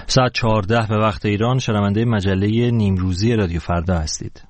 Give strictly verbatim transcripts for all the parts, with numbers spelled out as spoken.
ساعت چهارده به وقت ایران شنونده مجله نیمروزی رادیو فردا هستید.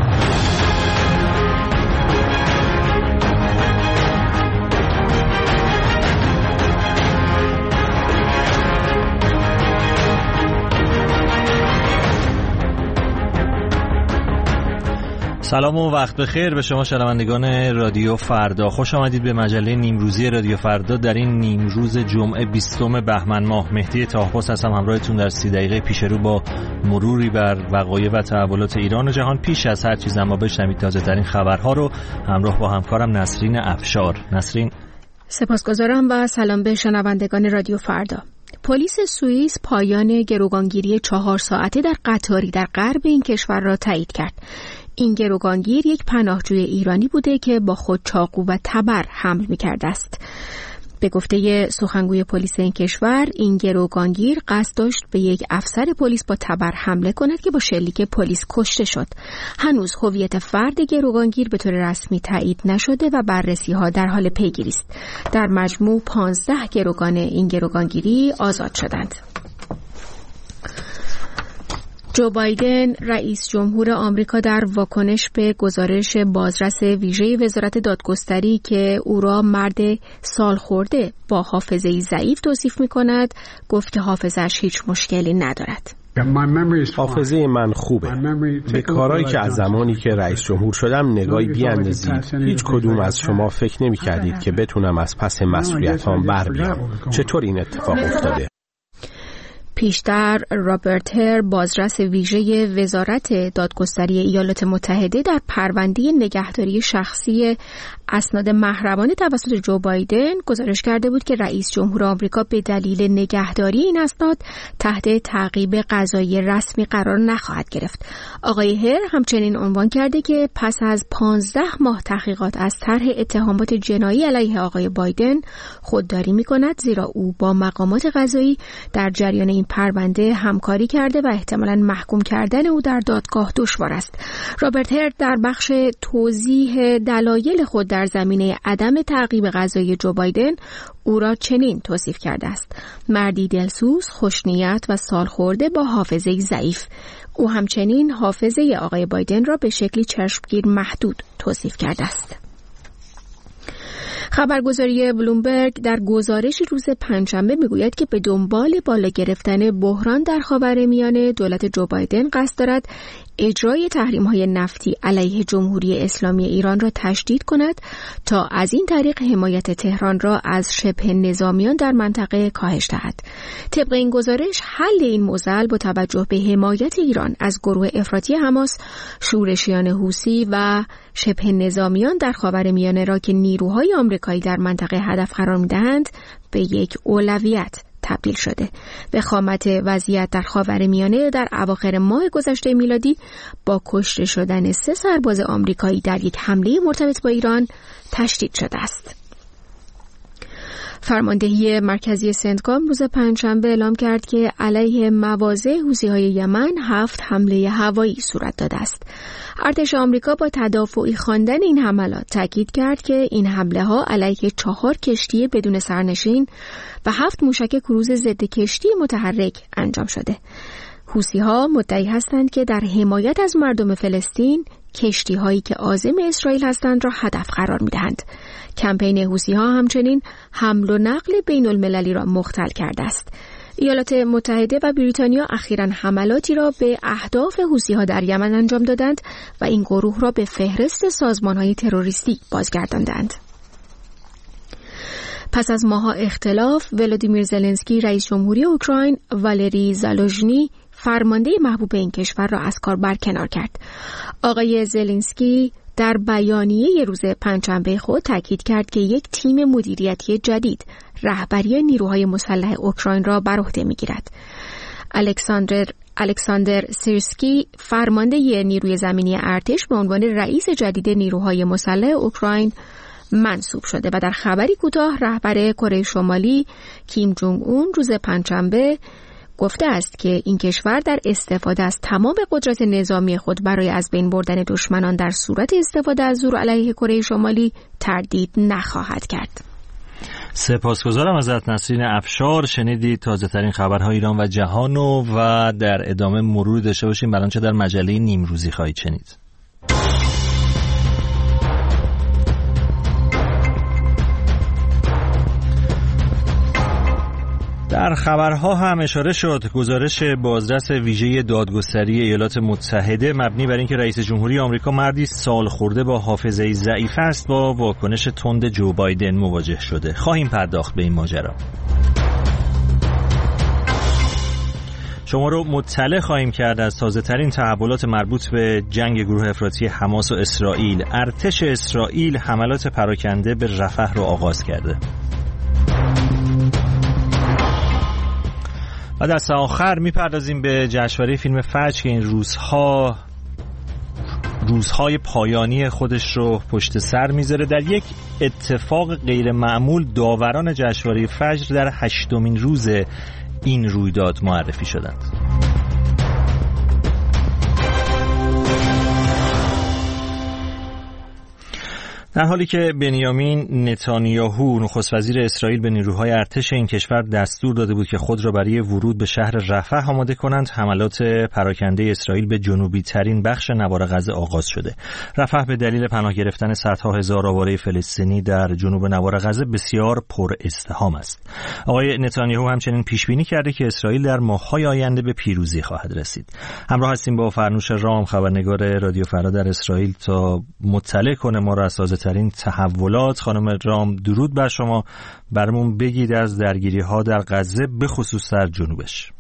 سلام و وقت بخیر به شما شنوندگان رادیو فردا. خوش آمدید به مجله نیمروزی رادیو فردا. در این نیمروز جمعه بیستم بهمن ماه مهدی طاهپوست هستم، همراهتون در سی دقیقه پیش رو با مروری بر وقایع و تحولات ایران و جهان. پیش از هر چیز اما بشنوید تازه ترین خبرها رو همراه با همکارم نسرین افشار. نسرین. سپاسگزارم و سلام به شنوندگان رادیو فردا. پلیس سوئیس پایان گروگانگیری چهار ساعته در قطاری در غرب این کشور را تایید کرد. این گروگانگیر یک پناهجوی ایرانی بوده که با خود چاقو و تبر حمل می‌کرده است. به گفته سخنگوی پلیس این کشور، این گروگانگیر قصد داشت به یک افسر پلیس با تبر حمله کند که با شلیک پلیس کشته شد. هنوز هویت فرد گروگانگیر به طور رسمی تایید نشده و بررسی‌ها در حال پیگیری است. در مجموع پانزده گروگان این گروگانگیری آزاد شدند. جو بایدن رئیس جمهور آمریکا در واکنش به گزارش بازرس ویژه وزارت دادگستری که او را مرد سالخورده با حافظه‌ای ضعیف توصیف می‌کند، گفت که حافظه‌اش هیچ مشکلی ندارد. حافظه من خوبه. به کارهایی که از زمانی که رئیس جمهور شدم نگاهی بیاندازید. هیچ کدوم از شما فکر نمی کردید که بتونم از پس مسئولیتام بر بیام. چطور این اتفاق افتاده؟ پیشتر رابرت هر بازرس ویژه وزارت دادگستری ایالات متحده در پرونده نگهداری شخصی اسناد محرمانه توسط جو بایدن گزارش کرده بود که رئیس جمهور آمریکا به دلیل نگهداری این اسناد تحت تعقیب قضایی رسمی قرار نخواهد گرفت. آقای هر همچنین عنوان کرده که پس از پانزده ماه تحقیقات از طرح اتهامات جنایی علیه آقای بایدن خودداری می‌کند، زیرا او با مقامات قضایی در جریان این پرونده همکاری کرده و احتمالاً محکوم کردن او در دادگاه دشوار است. رابرت هر در بخش توضیح دلایل خود در زمینه عدم تعقیب قضایی جو بایدن او را چنین توصیف کرده است: مردی دلسوز، خوشنیت و سالخورده با حافظه‌ای ضعیف. او همچنین حافظه آقای بایدن را به شکلی چشمگیر محدود توصیف کرده است. خبرگزاری بلومبرگ در گزارش روز پنجشنبه میگوید که به دنبال بالا گرفتن بحران در خاورمیانه دولت جو بایدن قصد دارد اجرای تحریم‌های نفتی علیه جمهوری اسلامی ایران را تشدید کند تا از این طریق حمایت تهران را از شبه نظامیان در منطقه کاهش دهد. طبق این گزارش حل این معضل با توجه به حمایت ایران از گروه افراطی حماس، شورشیان حوثی و شبه نظامیان در خاورمیانه را که نیروهای آمریکایی در منطقه هدف قرار می‌دهند به یک اولویت تبدیل شده. وخامت وضعیت در خاورمیانه در اواخر ماه گذشته میلادی با کشته شدن سه سرباز آمریکایی در یک حمله مرتبط با ایران تشدید شده است. فرماندهی مرکزی سنتکام روز پنجشنبه اعلام کرد که علیه مواضع حوثی‌های یمن هفت حمله هوایی صورت داده است. ارتش آمریکا با تدافعی خواندن این حملات تاکید کرد که این حمله ها علیه چهار کشتی بدون سرنشین و هفت موشک کروز ضد کشتی متحرک انجام شده. حوثی‌ها مدعی هستند که در حمایت از مردم فلسطین کشتی هایی که عازم اسرائیل هستند را هدف قرار می دهند. کمپین حوثی‌ها همچنین حمل و نقل بین المللی را مختل کرده است. ایالات متحده و بریتانیا اخیراً حملاتی را به اهداف حوثی‌ها در یمن انجام دادند و این گروه را به فهرست سازمان‌های تروریستی بازگرداندند. پس از ماه‌ها اختلاف، ولادیمیر زلنسکی رئیس جمهوری اوکراین والری زالوژنی فرمانده محبوب این کشور را از کار برکنار کرد. آقای زلنسکی در بیانیه روز پنجشنبه خود تاکید کرد که یک تیم مدیریتی جدید رهبری نیروهای مسلح اوکراین را بر عهده می‌گیرد. الکساندر الکساندر سیرسکی فرمانده نیروی زمینی ارتش به عنوان رئیس جدید نیروهای مسلح اوکراین منصوب شده و در خبری کوتاه رهبر کره شمالی کیم جونگ اون روز پنجشنبه گفته است که این کشور در استفاده از تمام قدرت نظامی خود برای از بین بردن دشمنان در صورت استفاده از زور علیه کره شمالی تردید نخواهد کرد. سپاسگزارم ازت نسرین افشار. شنیدید تازه ترین خبرهای ایران و جهانو و در ادامه مرور داشته باشیم بر آنچه در مجله نیمروزی خواهید شنید. در خبرها هم اشاره شد گزارش بازرس ویژه دادگستری ایالات متحده مبنی بر اینکه رئیس جمهوری آمریکا مردی سال خورده با حافظه ضعیف است با واکنش تند جو بایدن مواجه شده. خواهیم پرداخت به این ماجرا. شما رو مطلع خواهیم کرد از تازه ترین تحولات مربوط به جنگ گروه افراطی حماس و اسرائیل. ارتش اسرائیل حملات پراکنده به رفح رو آغاز کرده. و دست آخر میپردازیم به جشنواره فیلم فجر که این روزها روزهای پایانی خودش رو پشت سر میذاره. در یک اتفاق غیر معمول داوران جشنواره فجر در هشتمین روز این رویداد معرفی شدند. در حالی که بنیامین نتانیاهو نخست وزیر اسرائیل به نیروهای ارتش این کشور دستور داده بود که خود را برای ورود به شهر رفح آماده کنند، حملات پراکنده اسرائیل به جنوبی ترین بخش نوار غزه آغاز شده. رفح به دلیل پناه گرفتن صدها هزار آواره فلسطینی در جنوب نوار غزه بسیار پر ازدحام است. آقای نتانیاهو همچنین پیش بینی کرده که اسرائیل در ماه‌های آینده به پیروزی خواهد رسید. همراه هستیم با فرنوش رام، خبرنگار رادیو فردا در اسرائیل، تا مطلع کنه ما را از ترین تحولات. خانم رام درود بر شما. برامون بگید از درگیری ها در غزه به خصوص در جنوبش.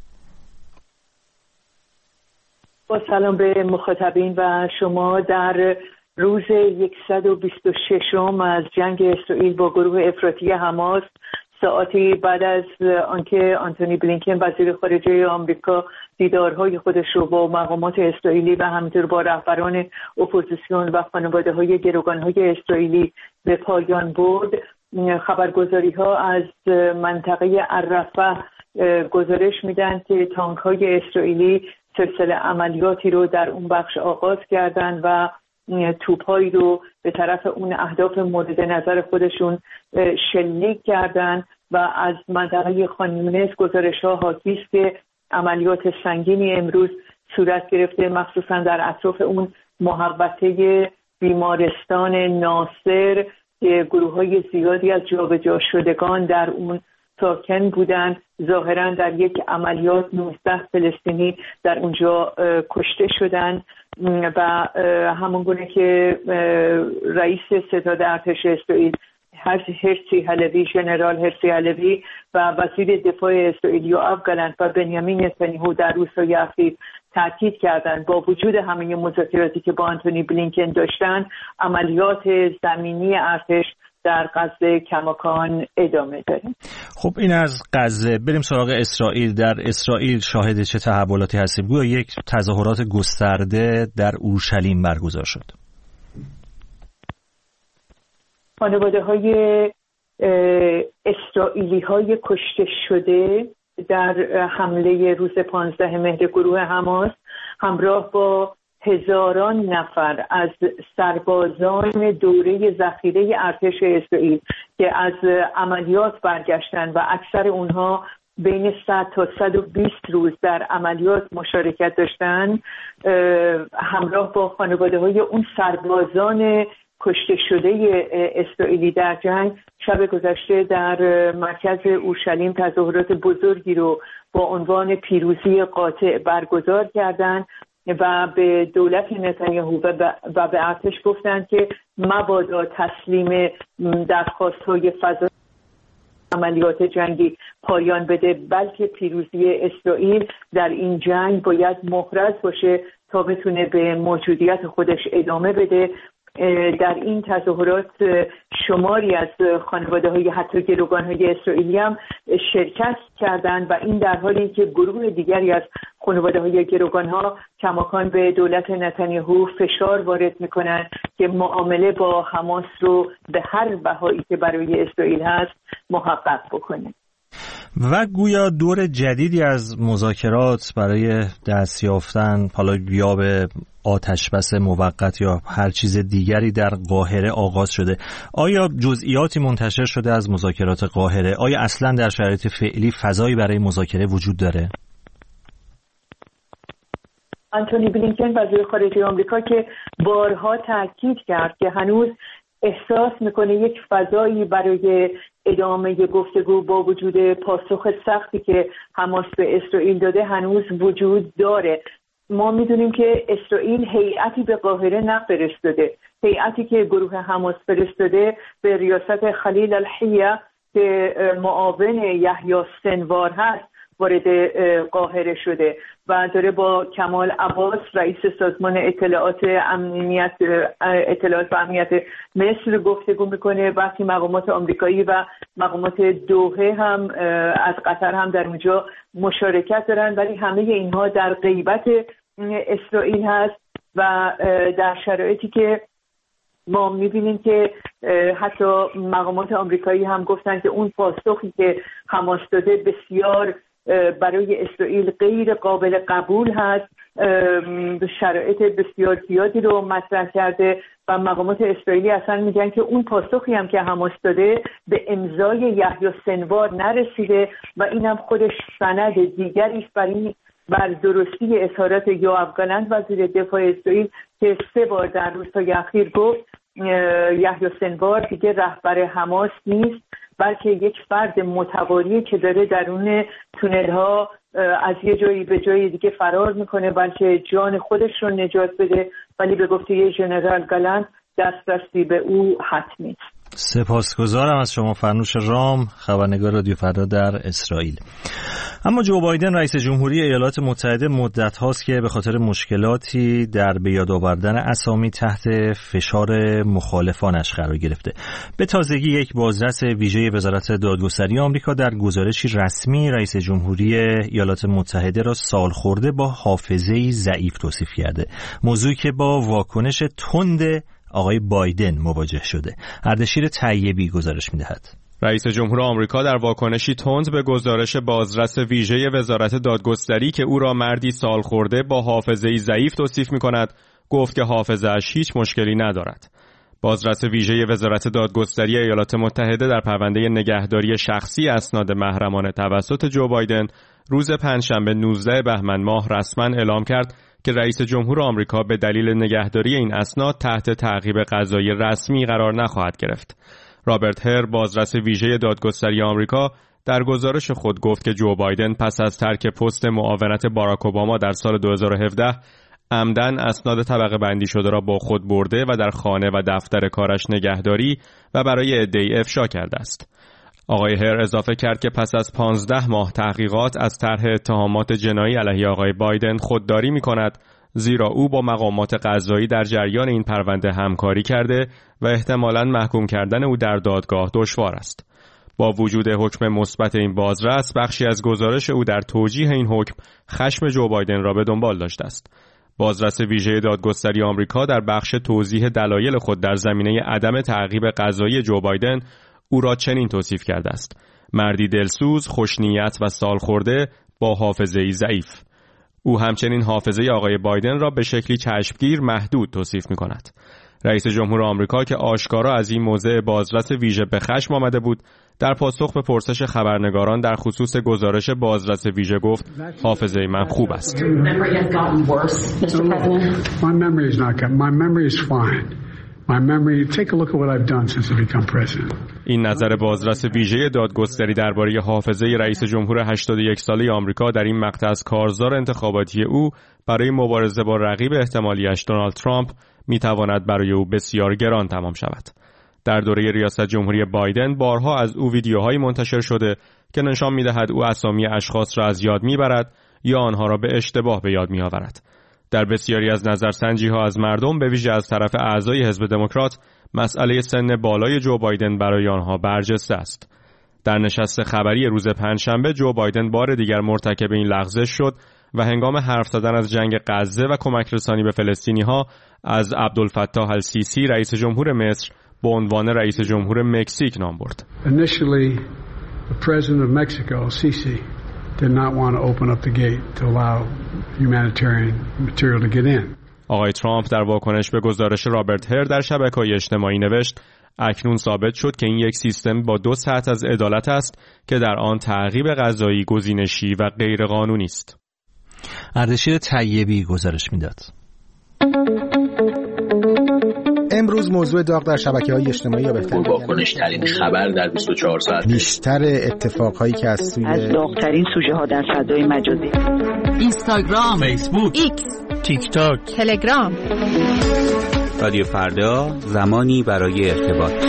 با سلام به مخاطبین و شما. در روز صد و بیست و ششم از جنگ اسرائیل با گروه افراطی حماس، ساعتی بعد از آنکه آنتونی بلینکن وزیر خارجه آمریکا دیدارهای خودش رو با مقامات اسرائیلی و همینطور با رهبران اپوزیسیون و خانواده‌های گروگان‌های اسرائیلی به پایان برد، خبرگزاری‌ها از منطقه الرفح گزارش میدن که تانک‌های اسرائیلی سلسله عملیاتی رو در اون بخش آغاز کردن و توپ‌هایی رو به طرف اون اهداف مورد نظر خودشون شلیک کردن و از منطقه خان یونس گزارش‌ها حاکی است که عملیات سنگینی امروز صورت گرفته، مخصوصا در اطراف اون محوطه بیمارستان ناصر که گروه‌های زیادی از جابجا شدگان در اون ساکن بودن. ظاهراً در یک عملیات نوزده فلسطینی در اونجا کشته شدن و همونگونه که رئیس ستاد ارتش اسرائیل هرسی هلوی، ژنرال هرسی هلوی و وزیر دفاع اسرائیل یوآف گالنت و بنیامین نتانیاهو در روزهای اخیر تاکید کردند با وجود همه مذاکراتی که با آنتونی بلینکن داشتن، عملیات زمینی ارتش در غزه کماکان ادامه داره. خب این از غزه. بریم سراغ اسرائیل. در اسرائیل شاهد چه تحولاتی هستیم؟ گویا یک تظاهرات گسترده در اورشلیم برگزار شد. خانواده های اسرائیلی های کشته شده در حمله روز پانزده مهر گروه حماس همراه با هزاران نفر از سربازان دوره ذخیره ارتش اسرائیل که از عملیات برگشتن و اکثر اونها بین صد تا صد و بیست روز در عملیات مشارکت داشتن، همراه با خانواده های اون سربازان کشته شده اسرائیلی در جنگ، شب گذشته در مرکز اورشلیم تظاهرات بزرگی رو با عنوان پیروزی قاطع برگزار کردند و به دولت نتانیاهو و به ارتش گفتند که مبادا تسلیم درخواست‌های فضایی عملیات جنگی پایان بده، بلکه پیروزی اسرائیل در این جنگ باید محرز باشه تا بتونه به موجودیت خودش ادامه بده. در این تظاهرات شماری از خانواده‌های حتی گروگان‌های اسرائیلی هم شرکت کردند و این در حالی که گروه دیگری از خانواده‌های گروگان‌ها کماکان به دولت نتانیاهو فشار وارد می‌کنند که معامله با حماس رو به هر بهایی که برای اسرائیل هست محقق بکنه. و گویا دور جدیدی از مذاکرات برای دست یافتن حالا یا به آتشبس موقت یا هر چیز دیگری در قاهره آغاز شده. آیا جزئیاتی منتشر شده از مذاکرات قاهره؟ آیا اصلا در شرایط فعلی فضایی برای مذاکره وجود داره؟ آنتونی بلینکن وزیر خارجه آمریکا که بارها تاکید کرد که هنوز احساس میکنه یک فضایی برای ادامه گفتگو با وجود پاسخ سختی که حماس به اسرائیل داده هنوز وجود داره. ما میدونیم که اسرائیل هیئتی به قاهره نفرستاده. هیئتی که گروه حماس فرستاده به ریاست خلیل الحیه که معاون یحیی سنوار هست وارد قاهره شده و داره با کمال عباس رئیس سازمان اطلاعات امنیت اطلاعات و امنیت مصر گفتگو میکنه. وقتی مقامات آمریکایی و مقامات دوحه هم از قطر هم در اونجا مشارکت دارن، ولی همه اینها در غیبت اسرائیل هست و در شرایطی که ما میبینیم که حتی مقامات آمریکایی هم گفتن که اون پاسخی که حماس داده بسیار برای اسرائیل غیر قابل قبول هست، شرایط بسیار زیادی رو مطرح کرده و مقامات اسرائیلی اصلا میگن که اون پاسخی هم که حماس داده به امضای یحیی سنوار نرسیده و اینم خودش سند دیگری است برای بر درستی اظهارات یوآف گالنت وزیر دفاع اسرائیل که سه بار در روزهای اخیر گفت یحیی سنوار دیگه رهبر حماس نیست، بلکه یک فرد متوالی که داره درون تونل ها از یه جایی به جای دیگه فرار میکنه بلکه جان خودش رو نجات بده، ولی به گفته ژنرال گالنت دسترسی به او حتمی است. سپاسگزارم از شما فرنوش رام، خبرنگار رادیو فردا در اسرائیل. اما جو بایدن رئیس جمهوری ایالات متحده مدت هاست که به خاطر مشکلاتی در به یاد آوردن اسامی تحت فشار مخالفانش قرار گرفته. به تازگی یک بازرس ویژه وزارت دادگستری آمریکا در گزارشی رسمی رئیس جمهوری ایالات متحده را سالخورده با حافظه‌ای ضعیف توصیف کرده، موضوعی که با واکنش تند آقای بایدن مواجه شده. اردشیر طیبی گزارش می‌دهد. رئیس جمهور آمریکا در واکنشی تند به گزارش بازرس ویژه وزارت دادگستری که او را مردی سالخورده با حافظه‌ای ضعیف توصیف می‌کند، گفت که حافظه‌اش هیچ مشکلی ندارد. بازرس ویژه وزارت دادگستری ایالات متحده در پرونده نگهداری شخصی اسناد محرمانه توسط جو بایدن روز پنجشنبه نوزدهم بهمن ماه رسما اعلام کرد که رئیس جمهور آمریکا به دلیل نگهداری این اسناد تحت تعقیب قضایی رسمی قرار نخواهد گرفت. رابرت هر، بازرس ویژه دادگستری آمریکا، در گزارش خود گفت که جو بایدن پس از ترک پست معاونت باراک اوباما در سال دو هزار و هفده عمدن اسناد طبقه بندی شده را با خود برده و در خانه و دفتر کارش نگهداری و برای عده‌ای افشا کرده است. آقای هر اضافه کرد که پس از پانزده ماه تحقیقات از طرح اتهامات جنایی علیه آقای بایدن خودداری می‌کند، زیرا او با مقامات قضایی در جریان این پرونده همکاری کرده و احتمالاً محکوم کردن او در دادگاه دشوار است. با وجود حکم مثبت این بازرس، بخشی از گزارش او در توجیه این حکم خشم جو بایدن را به دنبال داشته است. بازرس ویژه دادگستری آمریکا در بخش توضیح دلایل خود در زمینه عدم تعقیب قضایی جو بایدن او را چنین توصیف کرده است: مردی دلسوز، خوشنیت و سالخورده با حافظه‌ای ضعیف. او همچنین حافظه آقای بایدن را به شکلی چشمگیر محدود توصیف می‌کند. رئیس جمهور آمریکا که آشکارا از این موضع بازرس ویژه به خشم آمده بود، در پاسخ به پرسش خبرنگاران در خصوص گزارش بازرس ویژه گفت: حافظه من خوب است. این نظر بازرس ویژه دادگستری درباره حافظه رئیس جمهور هشتاد و یک ساله آمریکا در این مقطع از کارزار انتخاباتی او برای مبارزه با رقیب احتمالیش دونالد ترامپ میتواند برای او بسیار گران تمام شود. در دوره ریاست جمهوری بایدن بارها از او ویدیوهایی منتشر شده که نشان می‌دهد او اسامی اشخاص را از یاد میبرد یا آنها را به اشتباه به یاد میآورد. در بسیاری از نظرسنجی‌ها از مردم، به ویژه از طرف اعضای حزب دموکرات، مسئله سن بالای جو بایدن برای آنها برجسته است. در نشست خبری روز پنجشنبه جو بایدن بار دیگر مرتکب این لغزش شد و هنگام حرف زدن از جنگ غزه و کمک رسانی به فلسطینی‌ها از عبدالفتاح السیسی رئیس جمهور مصر به عنوان رئیس جمهور مکزیک نام برد. The president of Mexico, Sisi, did not want to open up the gate to allow humanitarian material to get in. آقای ترامپ در واکنش به گزارش رابرت هر در شبکه‌های اجتماعی نوشت: اکنون ثابت شد که این یک سیستم با دو سطح از عدالت است که در آن تعقیب قضایی گزینشی و غیر قانونی است. اردشیر طیبی گزارش میداد. امروز موضوع داغ در شبکه‌های اجتماعی یا بهتر واکنش‌ترین خبر در بیست و چهار ساعت، بیشتر اتفاقهایی که از سوی از داغ‌ترین سوژه‌ها در فضای مجازی، اینستاگرام، فیسبوک، ایکس، تیک تاک، تلگرام. رادیو فردا، زمانی برای ارتباط.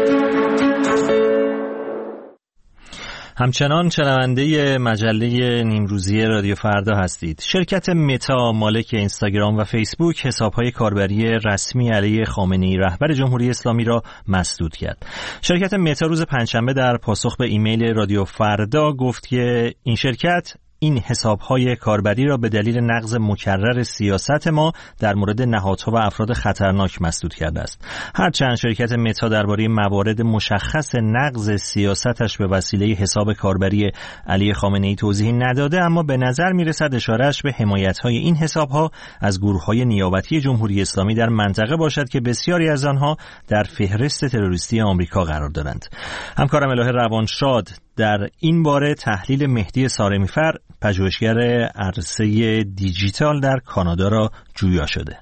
همچنان شنونده مجله نیمروزی رادیو فردا هستید. شرکت متا مالک اینستاگرام و فیسبوک حساب‌های کاربری رسمی علیه خامنه‌ای رهبر جمهوری اسلامی را مسدود کرد. شرکت متا روز پنجشنبه در پاسخ به ایمیل رادیو فردا گفت که این شرکت این حساب‌های کاربری را به دلیل نقض مکرر سیاست ما در مورد نهادها و افراد خطرناک مسدود کرده است. هرچند شرکت متا درباره موارد مشخص نقض سیاستش به وسیله حساب کاربری علی خامنه‌ای توضیحی نداده، اما به نظر می‌رسد اشارهش به حمایت‌های این حساب‌ها از گروه‌های نیابتی جمهوری اسلامی در منطقه باشد که بسیاری از آنها در فهرست تروریستی آمریکا قرار دارند. همکارم الهه روانشاد در این باره تحلیل مهدی سارمیفر، پژوهشگر عرصه دیجیتال در کانادا را جویا شده.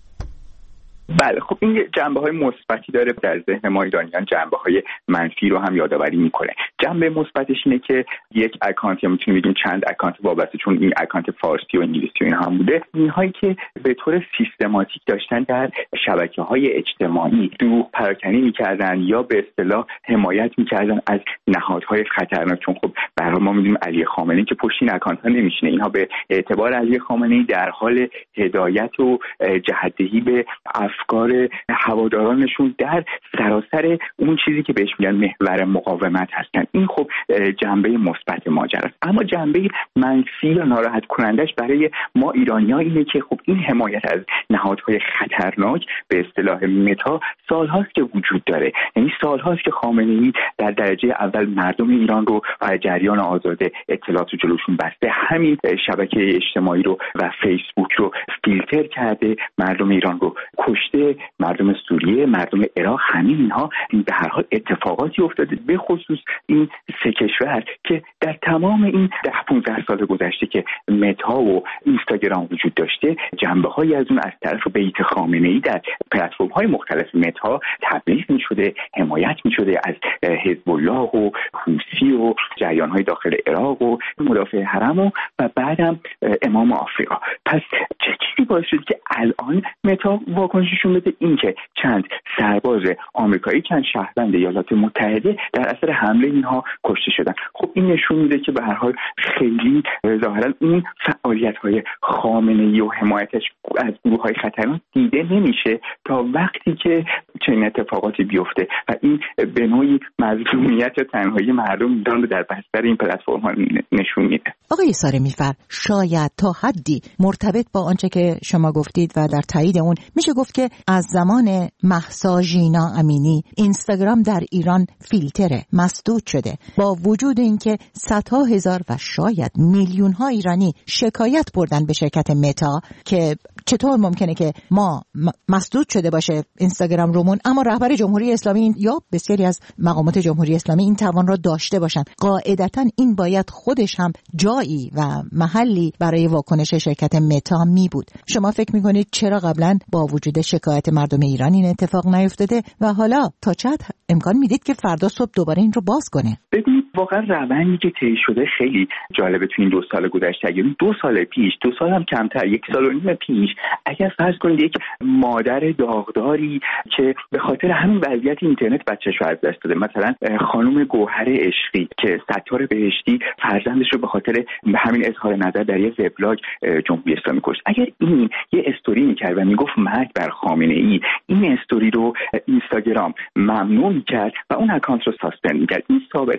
بله، خب این جنبه های مثبتی داره. در ذهن ما ایرانیان جنبه های منفی رو هم یادآوری میکنه. جنبه مثبتش اینه که یک اکانت، یا میتونیم بگیم چند اکانت وابسته، چون این اکانت فارسی و انگلیسی و این هم بوده، اینهایی که به طور سیستماتیک داشتن در شبکه‌های اجتماعی دروغ پراکنی میکردن یا به اصطلاح حمایت میکردن از نهادهای خطرناک. چون خب به هر حال ما میدونیم علی خامنه‌ای که پشت این اکانت ها نمیشینه، اینها به اعتبار علی خامنه‌ای در حال هدایت و جهت‌دهی به افکار هوادارانشون در سراسر اون چیزی که بهش میگن محور مقاومت هستن. این خب جنبه مثبت ماجرا است. اما جنبه منفی یا ناراحت کنندش برای ما ایرانی‌ها اینه که خب این حمایت از نهادهای خطرناک به اصطلاح متا سال‌هاست که وجود داره. یعنی سال‌هاست که خامنه‌ای در درجه اول مردم ایران رو از جریان آزاد اطلاعات رو جلوشون بسته، همین شبکه اجتماعی رو و فیسبوک رو فیلتر کرده، مردم ایران رو کشته، مردم سوریه، مردم عراق، همین اینها به هر حال اتفاقاتی افتاده، به خصوص این سه کشور که در تمام این ده پانزده سال گذشته که متا و اینستاگرام وجود داشته، جنبه‌هایی از اون از طرف بیت خامنه‌ای در پلتفرم‌های مختلف متا تبلیغ می‌شده، حمایت می‌شده از حزب الله و حوثی و جریان‌های داخل عراق و مدافع حرم و, و بعدم امام آفریقا. پس چه چیزی باعث شد که الان متا واکنششون بده؟ این که چند سرباز آمریکایی، چند شهروند ایالات متحده در اثر حمله اینها کشته شدن. خب این نشون میده که به هر حال خیلی ظاهرا اون فعالیت‌های خامنه‌ای و حمایتش از گروه‌های خطرناک دیده نمیشه تا وقتی که چنین اتفاقاتی بیفته و این به نوعی مظلومیت و تنهایی مردم ایران رو در بستر این پلتفرم‌ها نشون میده. آقای سارمیفر، شاید تا حدی مرتبط با آنچه که شما گفتید و در تایید اون میشه گفت که از زمان مهسا ژینا امینی اینستاگرام در ایران فیلتره، مسدود شده، با وجود اینکه صدها هزار و شاید میلیون ها ایرانی شکایت بردن به شرکت متا که چطور ممکنه که ما مسدود شده باشه اینستاگرام رومون، اما رهبر جمهوری اسلامی یا بسیاری از مقامات جمهوری اسلامی این توان را داشته باشن. قاعدتاً این باید خودش هم جایی و محلی برای واکنش شرکت متا می بود. شما فکر میکنید چرا قبلا با وجود شکایت مردم ایران این اتفاق نیفتاده و حالا تا چند امکان میدید که فردا صبح دوباره این رو باز کنه؟ ببینید واقعا روندی که طی شده خیلی جالبه. تو این دو سال گذشته، اگه دو سال پیش، دو سال هم کمتر، یک سال و نیم پیش، اگر فرض کنید یک مادر داغداری که به خاطر همین وضعیت اینترنت بچه‌ش رو از دست داده، مثلا خانم گوهر عشقی که ستار بهشتی فرزندش رو به خاطر همین اظهار نظر در یه وبلاگ جمهوری اسلامی کشت، اگر این یه استوری میکرد و میگفت مرگ بر خامنه‌ای، این استوری رو اینستاگرام ممنوع میکرد و اون اکانت رو ساسپند میکرد، این سابقه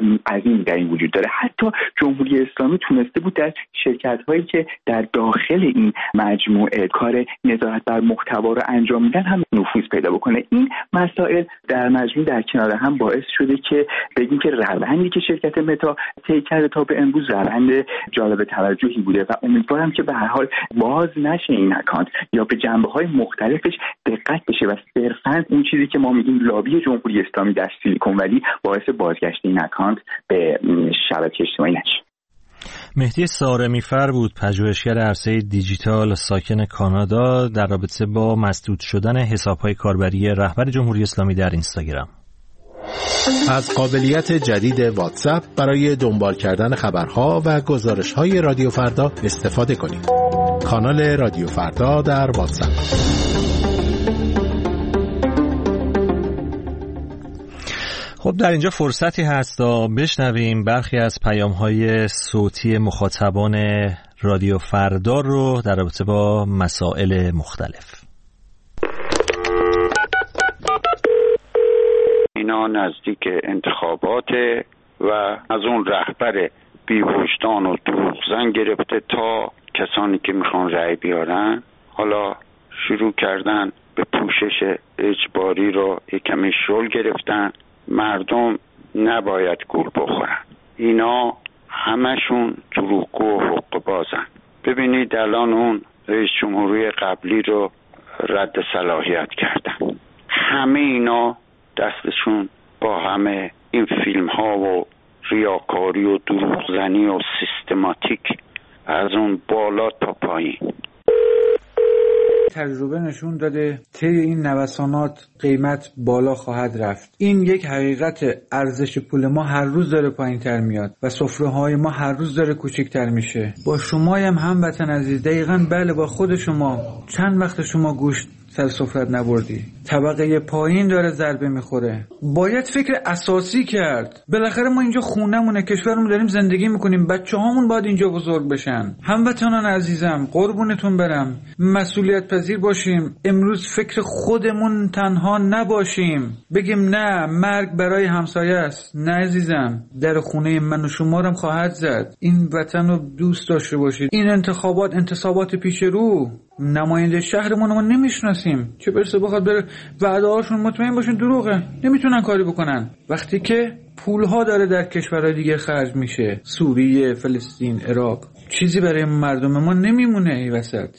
عظیم در این وجود داره. حتی جمهوری اسلامی تونسته بود در شرکت‌هایی که در داخل این مجموعه کار نظارت بر محتوا رو انجام میدن هم نفوذ پیدا بکنه. این مسائل در مجموع در کنار هم باعث شده که بگیم که روندی که شرکت متا طی کرده تا به امروز روند جالب توجهی بوده و امیدوارم که به هر حال باز نشه این اکانت یا به جنبه‌های مختلفش دقت بشه و صرفاً اون چیزی که ما میگیم لابی جمهوری اسلامی در سیلیکون ولی باعث بازگشت این اکانت به شبکه اجتماعی نشه. مهدی صارمی‌فر بود، پژوهشگر عرصه دیجیتال ساکن کانادا، در رابطه با مسدود شدن حساب‌های کاربری رهبر جمهوری اسلامی در اینستاگرام. از قابلیت جدید واتساپ برای دنبال کردن خبرها و گزارش‌های رادیو فردا استفاده کنید. کانال رادیو فردا در واتساپ. خب در اینجا فرصتی هست تا بشنویم برخی از پیام‌های صوتی مخاطبان رادیو فردا رو در رابطه با مسائل مختلف. اینا نزدیک انتخابات و از اون رهبر بی‌وجدان و دروغزن گرفته تا کسانی که میخوان رأی بیارن حالا شروع کردن به پوشش اجباری رو یکمی شل گرفتن. مردم نباید گول بخورن. اینا همشون دروغگو و حقه‌بازن. ببینید الان اون رئیس جمهوری قبلی رو رد صلاحیت کردن. همه اینا دستشون با همه این فیلم ها و ریاکاری و دروغزنی و سیستماتیک از اون بالا تا پایین. تجربه نشون داده طی این نوسانات قیمت بالا خواهد رفت. این یک حقیقت. ارزش پول ما هر روز داره پایین‌تر میاد و سفره های ما هر روز داره کوچکتر میشه. با شما هم هموطن عزیز دقیقاً بله با خود شما چند وقت شما گوشت سر سفرت نبردی؟ طبقه پایین داره ضربه میخوره. باید فکر اساسی کرد. بالاخره ما اینجا خونمونه، کشورمون داریم زندگی میکنیم، بچه هامون باید اینجا بزرگ بشن. هموطنان عزیزم قربونتون برم، مسئولیت پذیر باشیم. امروز فکر خودمون تنها نباشیم، بگیم نه مرگ برای همسایه است. نه عزیزم، در خونه من و شما هم خواهد زد. این وطن رو دوست داشته باشید. این انتخابات انتصابات پیش رو، نماینده شهرمون رو ما نمیشناسیم، چه برسه بخواد بره وعده هاشون مطمئن باشین دروغه، نمیتونن کاری بکنن. وقتی که پولها داره در کشورهای دیگه خرج میشه، سوریه، فلسطین، عراق، چیزی برای مردم ما نمیمونه این وسط.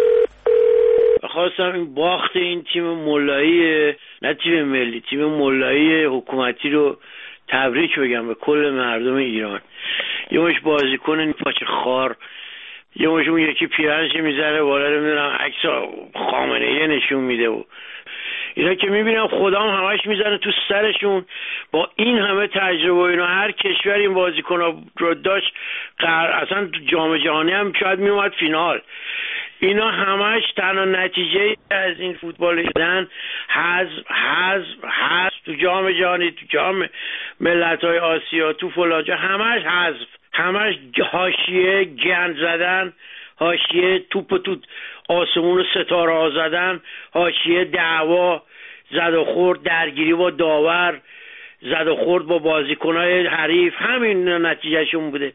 خواستم این باخت این تیم مولایی، نه تیم ملی، تیم مولایی حکومتی رو تبریک بگم به کل مردم ایران. یه مش بازیکن پاچه خار، یه مش اون یکی پیرنش میذاره بالا، نمیدونم عکس خامنه‌ای نشون میده و اینا که میبینم خدام همش میزنه تو سرشون. با این همه تجربه و اینا هر کشور این بازیکن‌ها رو داشت قرار اصلا تو جام جهانی هم شاید میومد فینال. اینا همش تنها نتیجه از این فوتبال دیدن حذف حذف حذف تو جام جهانی، تو جام ملت‌های آسیا، تو فلاجا همش حذف، همش حاشیه گند زدن، حاشیه توپ و تو آسمون ستاره ها زدن، حاشیه دعوا، زد و خورد، درگیری با داور، زد و خورد با بازیکن‌های حریف. همین نتیجهشون بوده.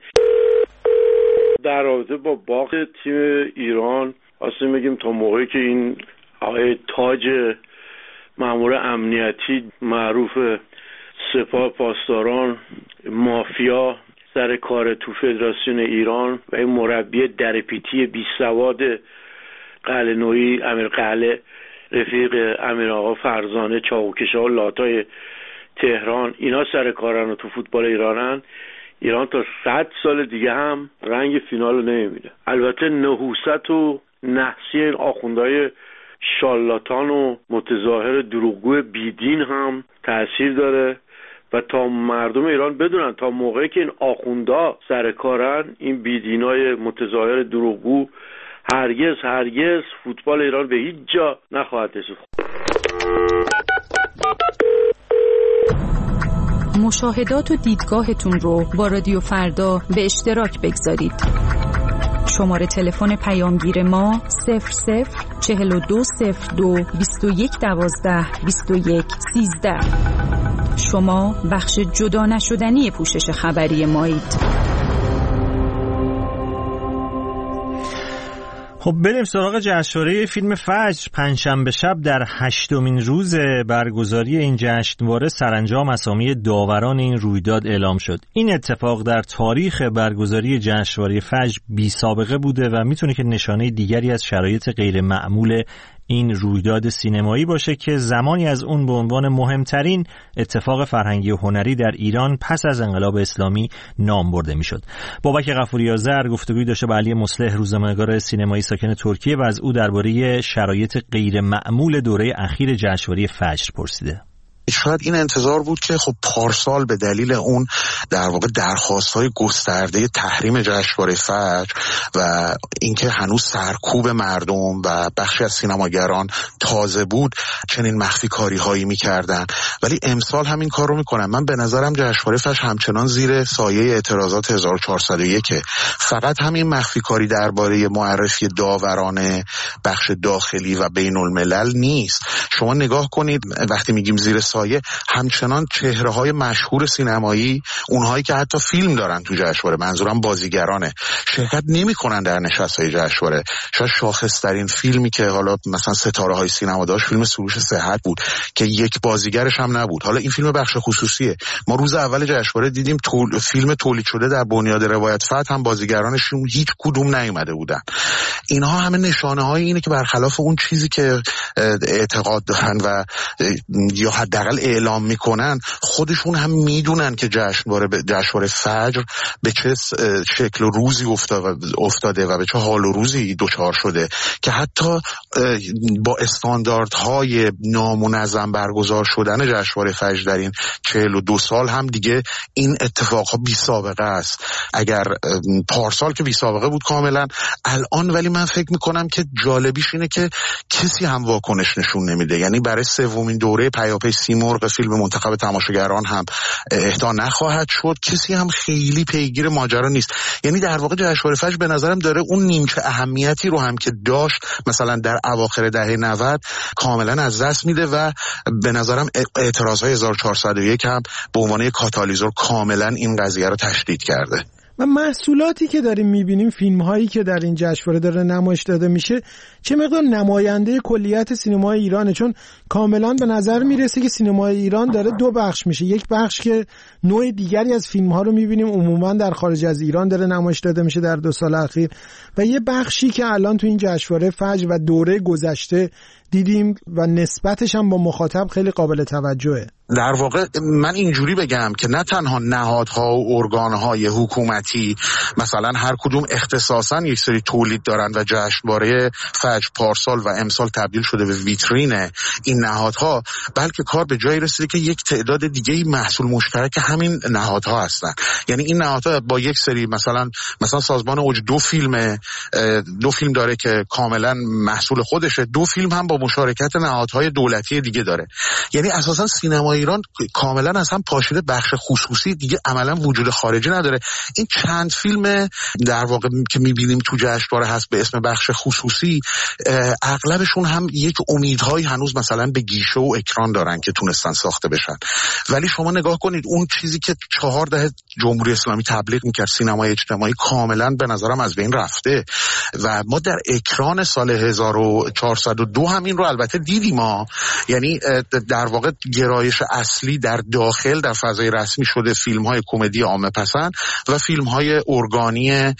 در رابطه با باخت تیم ایران اصلا میگیم تا موقعی که این آقای تاج مأمور امنیتی معروف سپاه پاسداران مافیا سر کار تو فدراسیون ایران و این مربی درپیتی بی سواد قلعه‌نویی امیر قلعه رفیق امیر آقا فرزانه چاوکشا و لاتای تهران اینا سر کارن و تو فوتبال ایرانن، ایران تا صد سال دیگه هم رنگ فینال رو نمیبینه. البته نحوست و نحسی این آخوندهای شالاتان و متظاهر دروغگو بیدین هم تأثیر داره و تا مردم ایران بدونن تا موقعی که این آخوندا سر کارن، این بیدینای متظاهر دروغگو هرگز هرگز فوتبال ایران به هیچ جا نخواهد رسید. مشاهدات و دیدگاهتون رو با رادیو فردا به اشتراک بگذارید. شماره تلفن پیامگیر ما صفر صفر چهل و دو صفر دو بیست و یک دوازده بیست و یک سیزده. شما بخش جدا نشدنی پوشش خبری مایید. خب بریم سراغ جشنواره فیلم فجر. پنجشنبه شب در هشتمین روز برگزاری این جشنواره سرانجام اسامی داوران این رویداد اعلام شد. این اتفاق در تاریخ برگزاری جشنواره فجر بی سابقه بوده و میتونه که نشانه دیگری از شرایط غیر معمول این رویداد سینمایی باشه که زمانی از اون به عنوان مهمترین اتفاق فرهنگی و هنری در ایران پس از انقلاب اسلامی نام برده میشد. بابک غفوری آذر گفتگوی داشته با علی مصلح، روزنامه‌نگار سینمایی ساکن ترکیه، و از او درباره شرایط غیر معمول دوره اخیر جشنواره فجر پرسیده. شاید این انتظار بود که خب پارسال به دلیل اون در واقع درخواست‌های گسترده تحریم جشنواره فجر و اینکه هنوز سرکوب مردم و بخشی از سینماگران تازه بود چنین مخفی کاری‌هایی می‌کردن، ولی امسال همین کار رو می‌کنن. من به نظرم جشنواره فجر همچنان زیر سایه اعتراضات هزار و چهارصد و یک. فقط همین مخفی کاری درباره معرفی داوران بخش داخلی و بین‌الملل نیست. شما نگاه کنید وقتی میگیم زیر سایه، همچنان چهره‌های مشهور سینمایی، اونهایی که حتی فیلم دارن تو جشنواره، منظورم بازیگرانه، شرکت نمی‌کنن در نشست‌های جشنواره. شاید شاخص‌ترین فیلمی که حالا مثلا ستاره‌های سینما داشت فیلم سروش صحت بود که یک بازیگرش هم نبود. حالا این فیلم بخش خصوصیه. ما روز اول جشنواره دیدیم تول... فیلم تولید شده در بنیاد روایت فتح هم بازیگرانشون هیچ کدوم نیومده بودن. اینها همه نشانه‌های اینه که برخلاف اون چیزی که اعتقاد دارن و یا حداقل اعلام میکنن، خودشون هم میدونن که جشنواره جشنواره فجر به چه شکل و روزی افتاده و به چه حال و روزی دچار شده که حتی با استانداردهای نامنظم برگزار شدن جشنواره فجر در این چهل و دو سال هم دیگه این اتفاقها بی سابقه است. اگر پارسال که بی سابقه بود کاملا، الان ولی من فکر میکنم که جالبیش اینه که کسی هم واکنش نشون نمیده. یعنی برای سومین دوره پیاپی سیمرغ فیلم منتخب تماشاگران هم اهدا نخواهد شد. کسی هم خیلی پیگیر ماجرا نیست. یعنی در واقع جشنواره فجر به نظرم داره اون نیمچه اهمیتی رو هم که داشت مثلا در اواخر دهه نود کاملا از دست میده و به نظرم اعتراضهای هزار و چهارصد و یک هم به عنوان کاتالیزور کاملا این قضیه رو تشدید کرده. و محصولاتی که داریم میبینیم، فیلم هایی که در این جشنواره داره نمایش داده میشه، چه مقدار نماینده کلیت سینمای ایرانه؟ چون کاملا به نظر میرسه که سینمای ایران داره دو بخش میشه. یک بخش که نوع دیگری از فیلم ها رو میبینیم عموما در خارج از ایران داره نمایش داده میشه در دو سال اخیر، و یه بخشی که الان تو این جشنواره فجر و دوره گذشته دیدیم و نسبتش هم با مخاطب خیلی قابل توجهه. در واقع من اینجوری بگم که نه تنها نهادها و ارگانهای حکومتی مثلا هر کدوم اختصاصا یک سری تولید دارن و جشنواره فجر پارسال و امسال تبدیل شده به ویترین این نهادها، بلکه کار به جایی رسیده که یک تعداد دیگه محصول مشترک همین نهادها هستن. یعنی این نهادها با یک سری مثلا مثلا سازمان اوج دو فیلم دو فیلم داره که کاملا محصول خودشه، دو فیلم هم با مشارکت نهادهای دولتی دیگه داره. یعنی اساسا سینما ایران کاملا اصلا پاشیده بخش خصوصی دیگه عملا وجود خارجی نداره. این چند فیلم در واقع که میبینیم تو جشنواره هست به اسم بخش خصوصی، اغلبشون هم یک امیدهایی هنوز مثلا به گیشه و اکران دارن که تونستن ساخته بشن. ولی شما نگاه کنید اون چیزی که چهار دهه جمهوری اسلامی تبلیغ میکرد، سینمای اجتماعی، کاملا به نظرم از بین رفته و ما در اکران سال هزار و چهارصد و دو هم این رو البته دیدیم ما. یعنی در واقع گرایش اصلی در داخل در فضای رسمی شده فیلم های کمدی عامه پسند و فیلم های ارگانی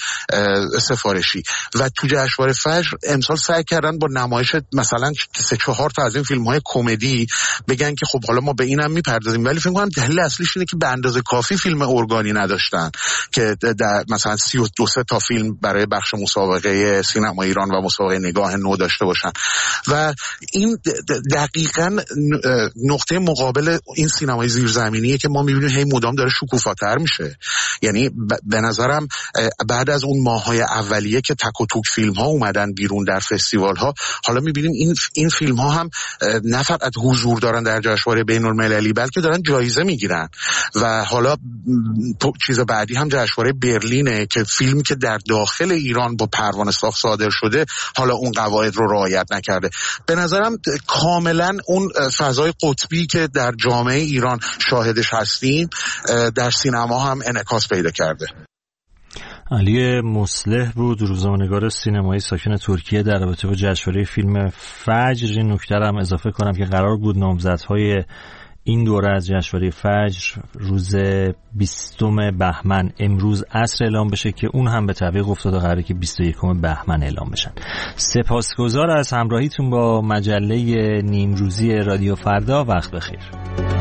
سفارشی، و تو جشنواره فجر امسال سعی کردن با نمایش مثلا سه چهار تا از این فیلم های کمدی بگن که خب حالا ما به اینم میپردازیم، ولی فکر کنم دلیل اصلیش اینه که به اندازه کافی فیلم ارگانی نداشتن که در مثلا سی و دو تا فیلم برای بخش مسابقه سینما ایران و مسابقه نگاه نو داشته باشن. و این دقیقاً نقطه مقابل این سینمای زیرزمینیه که ما میبینیم هی مدام داره شکوفاتر میشه. یعنی به نظرم بعد از اون ماهای اولیه که تک و توک فیلم ها اومدن بیرون در فستیوال ها، حالا میبینیم این این فیلم ها هم نه فقط حضور دارن در جشنواره بین المللی بلکه دارن جایزه میگیرن. و حالا چیز بعدی هم جشنواره برلینه که فیلمی که در داخل ایران با پروانه ساخت صادر شده حالا اون قواعد رو رعایت نکرده. به نظرم کاملا اون فضای قطبی که در جامعه ایران شاهدش هستیم در سینما هم انعکاس پیدا کرده. علی مصلح بود، روزنامه‌نگار سینمایی ساکن ترکیه، در رابطه با جشنواره فیلم فجر. این نکته هم اضافه کنم که قرار بود نامزدهای این دوره از جشنواره فجر روز بیستم بهمن امروز عصر اعلام بشه که اون هم به تعویق افتاد و قراره که بیست و یکم بهمن اعلام بشن. سپاسگزار از همراهیتون با مجله نیمروزی رادیو فردا. وقت بخیر.